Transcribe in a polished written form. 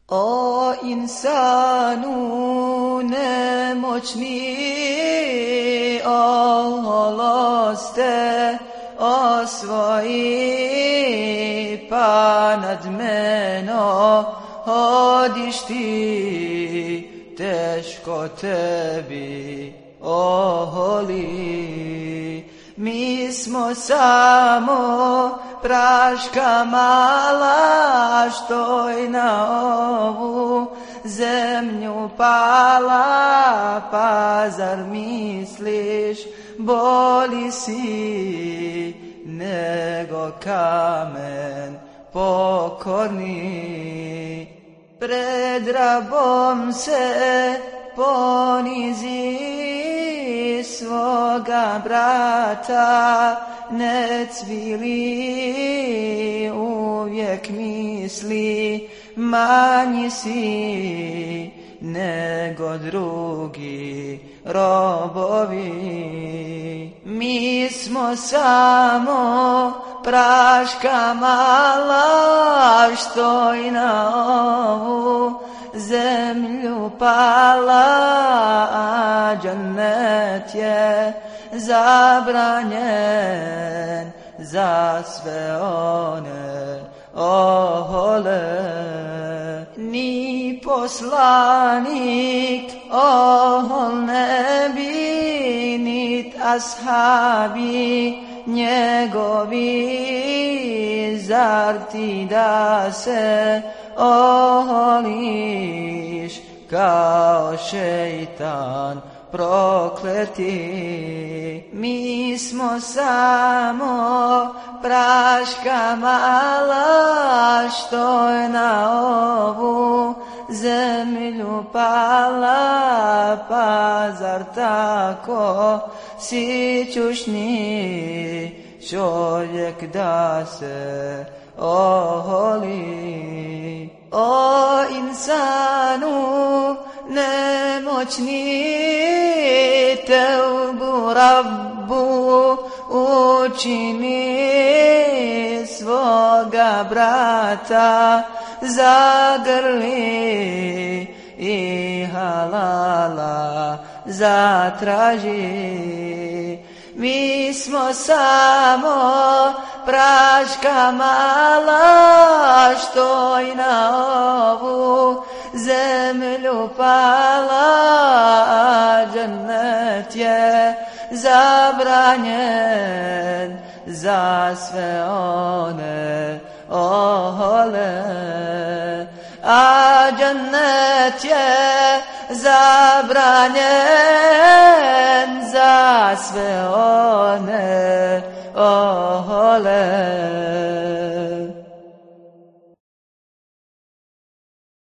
O insanu nemoćni, oholoste osvoji, pa nad meno hodiš ti, teško tebi oholi. Mi smo samo praška mala, što i na ovu zemlju pala, pa zar misliš bolji si nego kamen pokorni? Pred rabom se ponizi, svoga brata ne cvili, uvijek misli manji si nego drugi robovi. Mi smo samo praška mala, što i na ovu zemlju pala, a džennet je zabranjen za sve one ohole. Ni poslanik ohol ne bi, nit ashabi njegovi, zar ti da se oholiš kao šeitan prokleti? Mi smo samo praška mala, što je na ovu zemlju pala, pa zar tako sićušni čovjek da se oholi? O insanu nemoćni, teubu Rabbu učini, svoga brata zagrli i halala zatraži. Mi smo samo praška mala, što i na ovu zemlju pala, a džennet je zabranjen za sve one ohole. A džennet je zabranjen za sve one ohole.